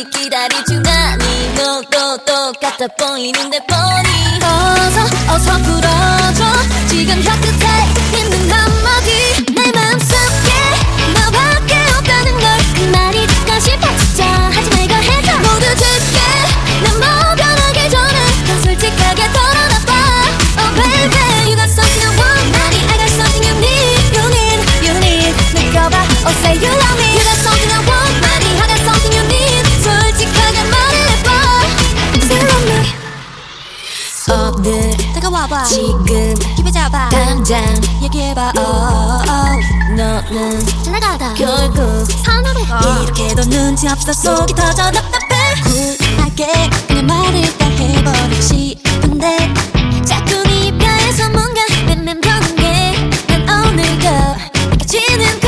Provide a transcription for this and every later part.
끝까지 기다리지만이 너도 똑같아 보이는데 뻔히 어서 풀어줘 지금 혀끝에 있는 한마디 내 맘속에 너밖에 없다는 걸 그 말이 듣고 싶어 진짜 하지 말고 해줘 모두 듣게 난 뭐 변하기 전에 더 솔직하게 털어놔봐 Oh baby you got something I want I got something you need 느껴봐 Oh say you love me You got something I want I got something you need 솔직하게 말해봐 Say you love me 오늘 다가와봐 지금 기분 잡아 당장 얘기해봐 너는 잘 나가다 결국 산으로 가 이렇게도 눈치 없어 속이 터져 답답해 쿨하게 그냥 말을 다 해버리고 싶은데 자꾸 네 입가에서 뭔가 맴맴도는 게난 오늘도 느껴지는걸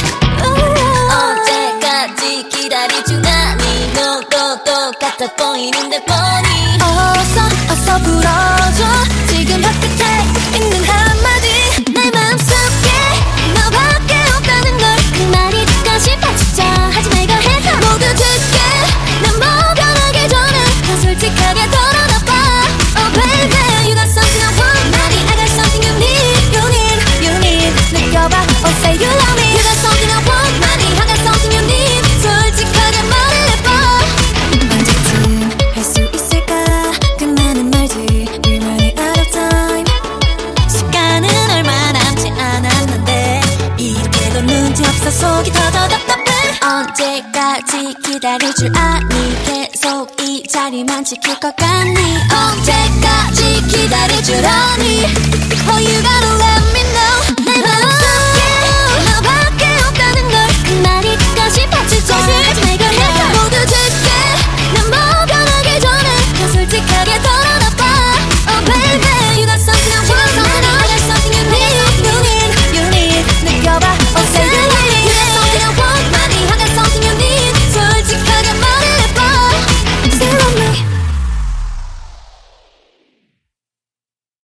언제까지 기다리주나니 너도 똑같아 보이는데 뻔히 어서 불어줘 지금 혀끝에 있는 한마디 내 맘속에 너밖에 없다는 걸 그 말이 듣고 싶어 진짜 하지 말고 해줘 모두 듣게 난 뭐 변하기 전에 더 솔직하게 털어놔봐 Oh baby you got something I want I got something you need 느껴봐 Oh say you love me You got something I want I got something you need 솔직하게 말해봐 언제쯤 할 수 있을까 그 많은 말들 We're running out of time 시간은 얼마 남지 않았는데 이렇게도 눈치 없어 속이 터져 답답해 언제까지 기다릴 줄 아니 계속 이 자리만 지킬 것 같니 언제까지 기다릴 줄 아니 Oh you gotta let me